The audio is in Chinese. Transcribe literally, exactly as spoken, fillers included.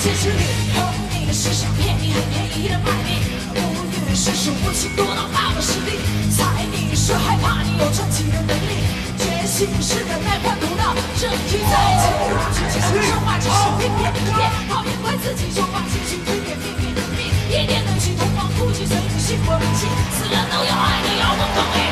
现实里，哄你的是想骗你，很便宜的卖你。无语是数不清多到大的实力，猜你是害怕你有传奇的能力，觉醒是忍耐换不到正题在一起。不去接受说话，只是骗骗骗，讨厌怪自己就把情绪推给偏偏的命，一点能去同房哭泣，随你心我气，死人都有爱的，要能懂。